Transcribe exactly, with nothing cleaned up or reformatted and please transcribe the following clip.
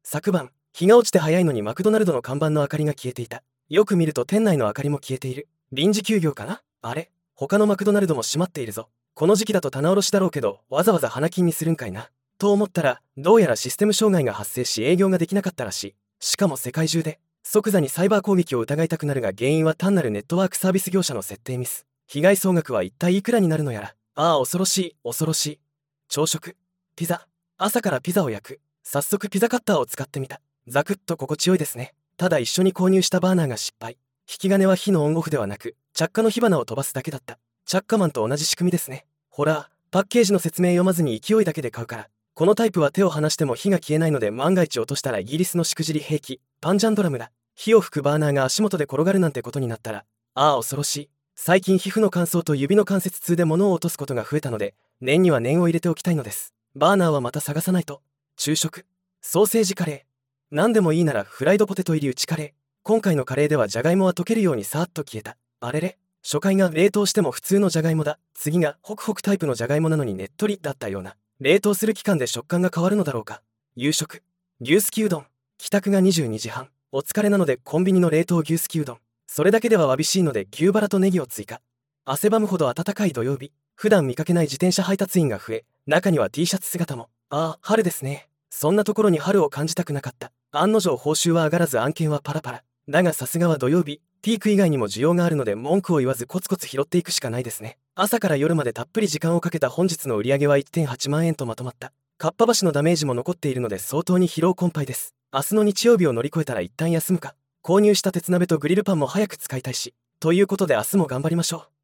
昨晩、日が落ちて早いのにマクドナルドの看板の明かりが消えていた。よく見ると店内の明かりも消えている。臨時休業かな？あれ？他のマクドナルドも閉まっているぞ。この時期だと棚卸しだろうけど、わざわざ花金にするんかいな。と思ったら、どうやらシステム障害が発生し営業ができなかったらしい。しかも世界中で。即座にサイバー攻撃を疑いたくなるが、原因は単なるネットワークサービス業者の設定ミス。被害総額は一体いくらになるのやら。ああ、恐ろしい、恐ろしい。朝食。ピザ。朝からピザを焼く。早速ピザカッターを使ってみた。ザクッと心地よいですね。ただ一緒に購入したバーナーが失敗。引き金は火のオンオフではなく、着火の火花を飛ばすだけだった。着火マンと同じ仕組みですね。ほら、パッケージの説明読まずに勢いだけで買うから。このタイプは手を離しても火が消えないので、万が一落としたらイギリスのしくじり兵器、パンジャンドラムだ。火を吹くバーナーが足元で転がるなんてことになったら、ああ恐ろしい。最近皮膚の乾燥と指の関節痛で物を落とすことが増えたので、念には念を入れておきたいのです。バーナーはまた探さないと。昼食。ソーセージカレー。何でもいいならフライドポテト入り打ちカレー。今回のカレーではジャガイモは溶けるようにさーっと消えた。あれれ？初回が冷凍しても普通のジャガイモだ。次がホクホクタイプのジャガイモなのにねっとりだったような。冷凍する期間で食感が変わるのだろうか。夕食。牛すきうどん。帰宅がにじゅうにじはん。お疲れなのでコンビニの冷凍牛すきうどん。それだけではわびしいので牛バラとネギを追加。汗ばむほど暖かい土曜日。普段見かけない自転車配達員が増え、中には T シャツ姿も。ああ、春ですね。そんなところに春を感じたくなかった。案の定報酬は上がらず案件はパラパラ。だがさすがは土曜日、ピーク以外にも需要があるので文句を言わずコツコツ拾っていくしかないですね。朝から夜までたっぷり時間をかけた本日の売り上げは いってんはちまんえんとまとまった。かっぱ橋のダメージも残っているので相当に疲労困憊です。明日の日曜日を乗り越えたら一旦休むか。購入した鉄鍋とグリルパンも早く使いたいし。ということで明日も頑張りましょう。